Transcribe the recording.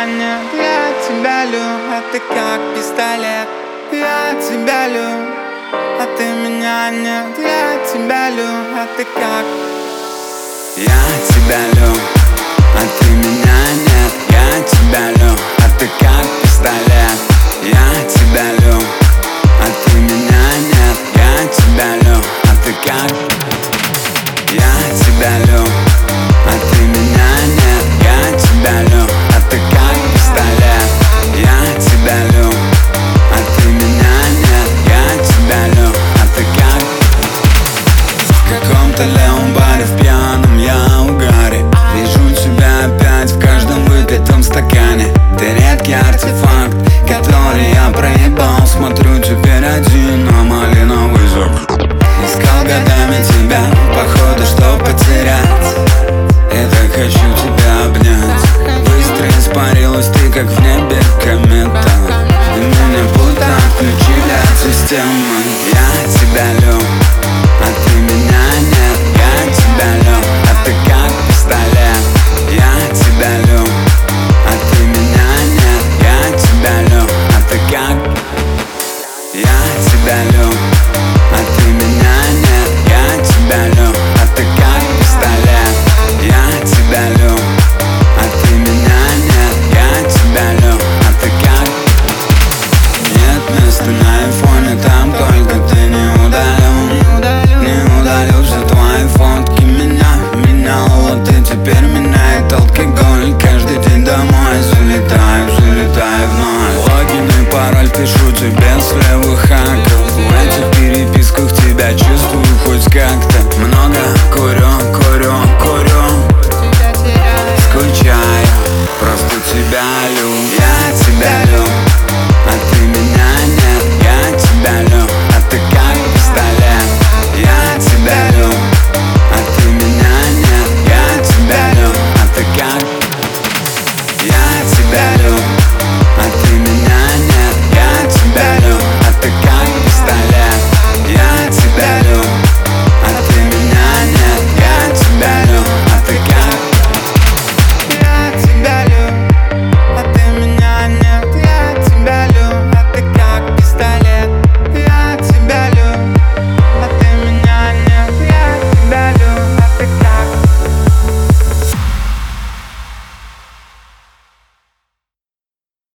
меня нет. Я тебя люблю, а ты как пистолет. Я тебя люблю, а ты меня нет. Я тебя люблю, а ты как. Я тебя люблю, а ты меня нет. Я тебя люблю, а ты как пистолет. Я тебя люблю, а ты меня нет. Я тебя люблю, а ты как. Я тебя люблю, а ты меня нет. Я тебя люблю, а ты как пистолет. Я тебя люблю, а ты меня нет. Я тебя люблю, а ты как. В каком-то левом баре в пьяном я угаре. Вижу тебя опять в каждом выпитом стакане. Ты редкий артефакт, который я проебал. Смотрю теперь один на малиновый зак. Искал годами тебя, походу, что потерять. Я так хочу тебя обнять. Быстро испарилась ты, как в небе комета. И меня будто отключили от системы. Я тебя люблю, а ты меня нет. Я тебя люблю, а ты как.